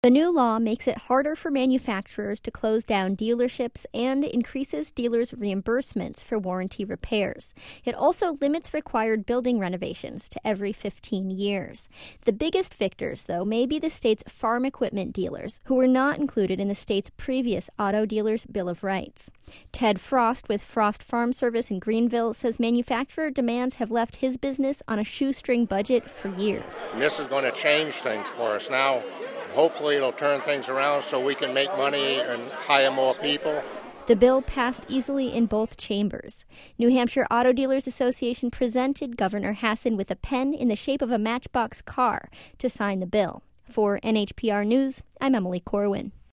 The new law makes it harder for manufacturers to close down dealerships and increases dealers' reimbursements for warranty repairs. It also limits required building renovations to every 15 years. The biggest victors, though, may be the state's farm equipment dealers, who were not included in the state's previous auto dealers' Bill of Rights. Ted Frost with Frost Farm Service in Greenville says manufacturer demands have left his business on a shoestring budget for years. And this is going to change things for us now. Hopefully it'll turn things around so we can make money and hire more people. The bill passed easily in both chambers. New Hampshire Auto Dealers Association presented Governor Hassan with a pen in the shape of a Matchbox car to sign the bill. For NHPR News, I'm Emily Corwin.